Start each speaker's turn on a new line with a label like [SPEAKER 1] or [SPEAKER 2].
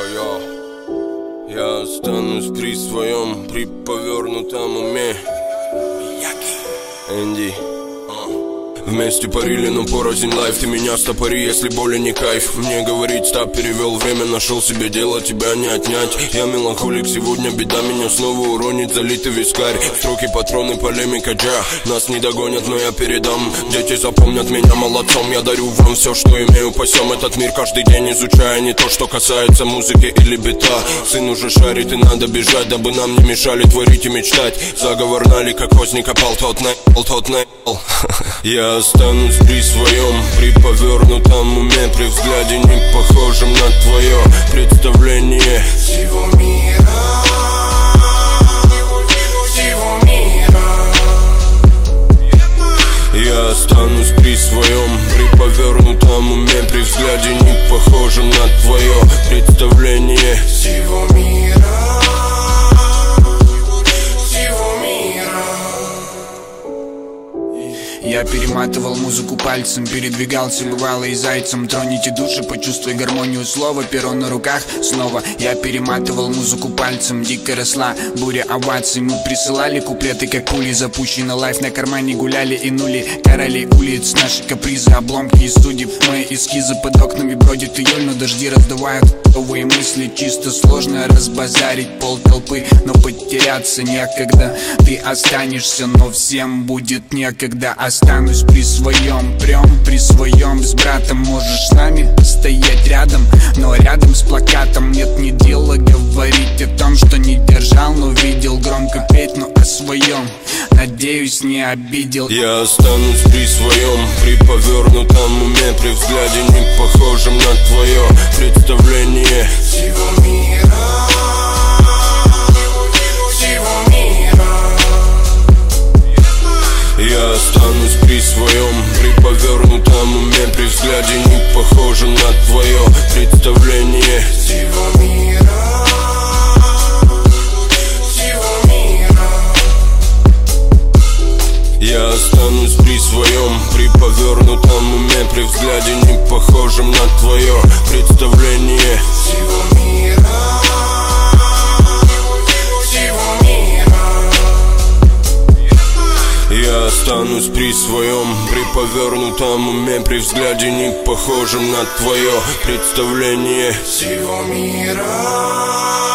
[SPEAKER 1] Я останусь при своем, при повернутом уме. Энди. Вместе парили, но порознь лайф. Ты меня стопори, если боли не кайф. Мне говорить стоп, перевел время, нашел себе дело, тебя не отнять. Я меланхолик, сегодня беда меня снова уронит, залитый вискарь. Строки, патроны, полемика, джа. Нас не догонят, но я передам. Дети запомнят меня молодцом. Я дарю вам все, что имею, пасем этот мир каждый день, изучая не то, что касается музыки или бита. Сын уже шарит и надо бежать, дабы нам не мешали творить и мечтать. Заговор нали, как озник опал, тот наебал. Я останусь при своем, при повернутом уме, при взгляде не похожем на твое представление всего мира. Я останусь при своем, при повернутом уме, при взгляде не похожем на твое представление всего мира.
[SPEAKER 2] Я перематывал музыку пальцем, передвигался бывало и зайцем. Троните души, почувствуй гармонию слова, перо на руках снова. Я перематывал музыку пальцем, дико росла буря оваций. Мы присылали куплеты, как пули, запущены лайф на кармане гуляли и нули. Короли улиц, наши капризы, обломки из студий. Мои эскизы под окнами бродит июль, но дожди раздувают новые мысли. Чисто сложно разбазарить пол толпы, но потеряться некогда. Ты останешься, но всем будет некогда. Останусь при своем, прям при своем. С братом можешь с нами стоять рядом, но рядом с плакатом нет ни дела говорить о том, что не держал, но видел. Громко петь, но о своем, надеюсь, не обидел.
[SPEAKER 1] Я останусь при своем, при повернутом уме, при взгляде не похожем на твое представление всего мира. Я останусь при своем, при повернутом уме, при взгляде не похожем на твое представление всего мира. Я останусь при своем, при повернутом уме, при взгляде не похожем на твое представление всего мира. Я останусь при своем, при повернутом уме, при взгляде не похожем на твое представление всего мира.